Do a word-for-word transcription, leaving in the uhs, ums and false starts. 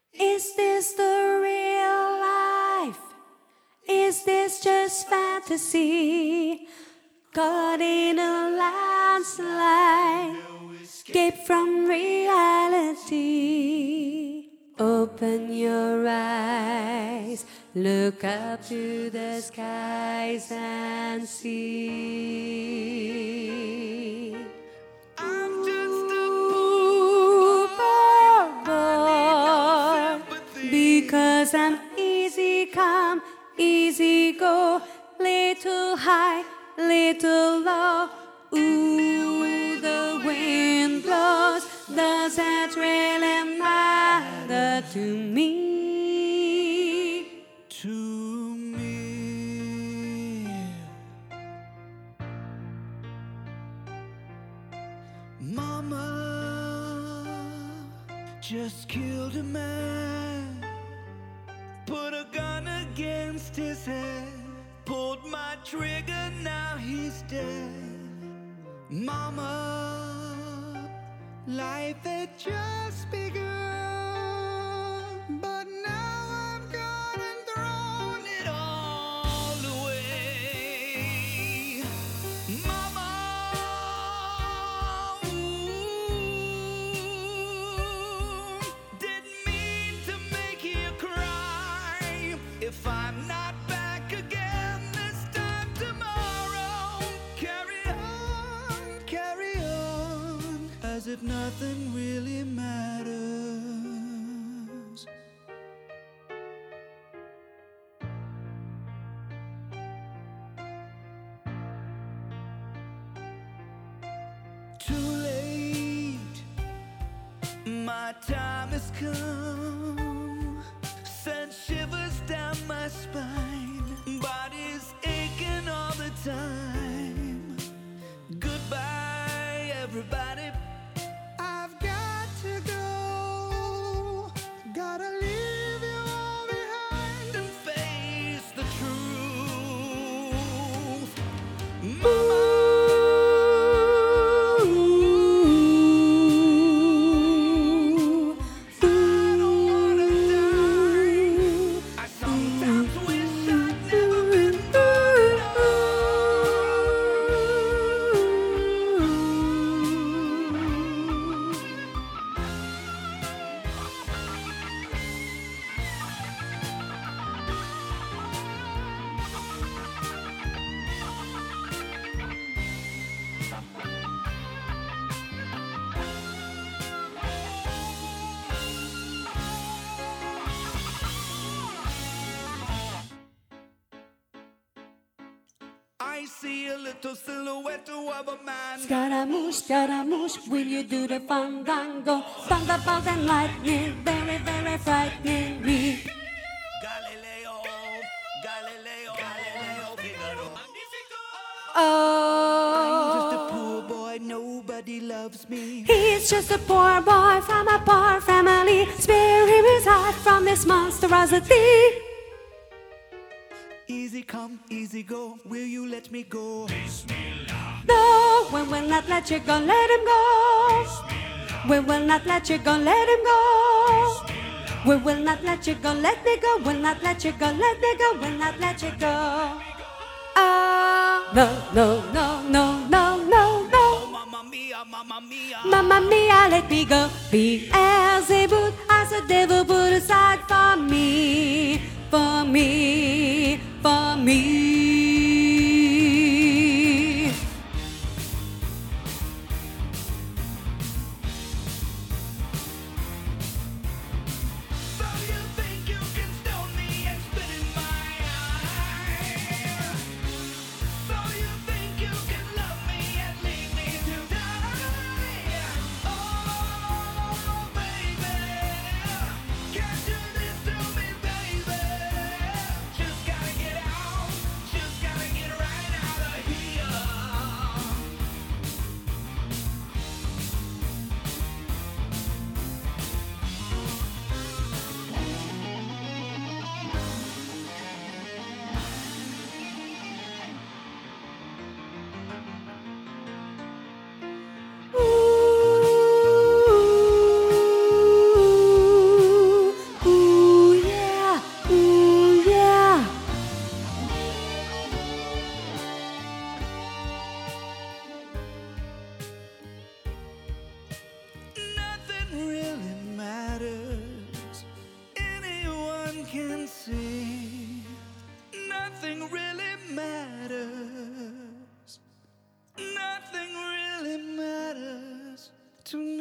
Is this the real life? Is this just fantasy? Caught in a landslide, escape from reality. Open your eyes, look up to the skies and see. I'm just a poor boy, because I'm easy come, easy go, little high, little low. Ooh, the wind blows, does that really matter to me? to me. Mama just killed a man, put a gun against his head, pulled my trigger, now he's dead. Mama, life had just begun, but now I've gone and thrown it all away. Mama, ooh, didn't mean to make you cry. If I'm not back again this time tomorrow, carry on, carry on, as if nothing really matters. Too late, my time has come, sent shivers down my spine, body's aching all the time. Goodbye, everybody. I've got to go, gotta leave you all behind and face the truth. Mama, I don't wanna die. I sometimes wish I'd never been born. I see a little silhouette of a man. Scaramouche, Scaramouche, will you do the fandango? Thunderbolt and lightning, very, very frightening me. Galileo, Galileo, Galileo, Figaro. I'm just a Oh, poor boy, nobody loves me. he's just a poor boy from a poor family. Spare him his heart from this monstrosity. Easy come, easy go, will you let me go? No, we will not let you go, let him go. We will not let you go, let him go. We will not let you go, let me go. Will not let you go, let me go. Will not let you go. Oh, no, no, no, no, no, no, no. Mamma mia, mamma mia. Mamma mia, let me go. Beelzebub as the devil put aside for me, for me, for me. So you think you can stone me and spit in my eye? So you think you can love me and leave me to die? Oh, baby, can't do this to me, baby. Just gotta get out, just really matters. Anyone can see nothing really matters. Nothing really matters to me.